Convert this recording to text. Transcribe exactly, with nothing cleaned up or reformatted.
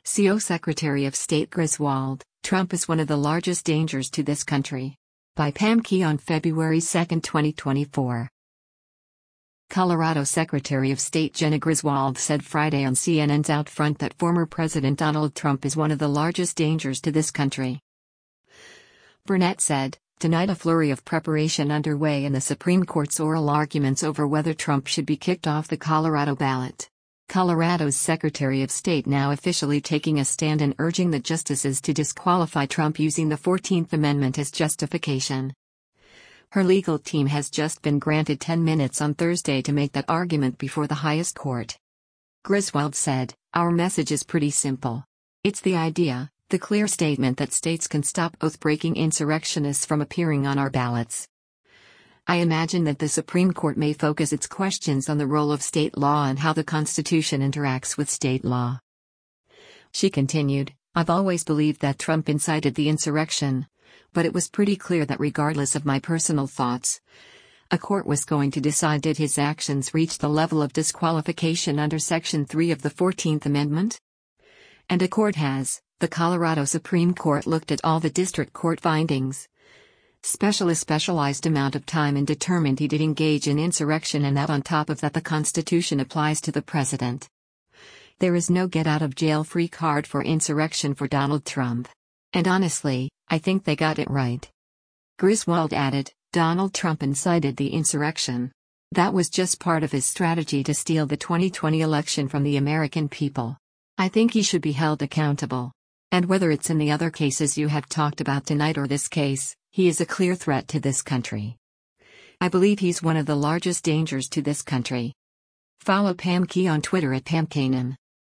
C O Secretary of State Griswold, Trump is one of the largest dangers to this country. By Pam Key on February second, twenty twenty-four. Colorado Secretary of State Jena Griswold said Friday on C N N's Out Front that former President Donald Trump is one of the largest dangers to this country. Burnett said, tonight a flurry of preparation underway in the Supreme Court's oral arguments over whether Trump should be kicked off the Colorado ballot. Colorado's Secretary of State now officially taking a stand and urging the justices to disqualify Trump using the fourteenth Amendment as justification. Her legal team has just been granted ten minutes on Thursday to make that argument before the highest court. Griswold said, "Our message is pretty simple. It's the idea, the clear statement that states can stop oath-breaking insurrectionists from appearing on our ballots. I imagine that the Supreme Court may focus its questions on the role of state law and how the Constitution interacts with state law." She continued, "I've always believed that Trump incited the insurrection, but it was pretty clear that regardless of my personal thoughts, a court was going to decide did his actions reach the level of disqualification under Section three of the fourteenth Amendment? And a court has. The Colorado Supreme Court looked at all the district court findings. Special a specialized amount of time and determined he did engage in insurrection, and that on top of that the Constitution applies to the president. There is no get-out-of-jail-free card for insurrection for Donald Trump. And honestly, I think they got it right." Griswold added, "Donald Trump incited the insurrection. That was just part of his strategy to steal the twenty twenty election from the American people. I think he should be held accountable. And whether it's in the other cases you have talked about tonight or this case, he is a clear threat to this country. I believe he's one of the largest dangers to this country." Follow Pam Key on Twitter at Pam Kanan.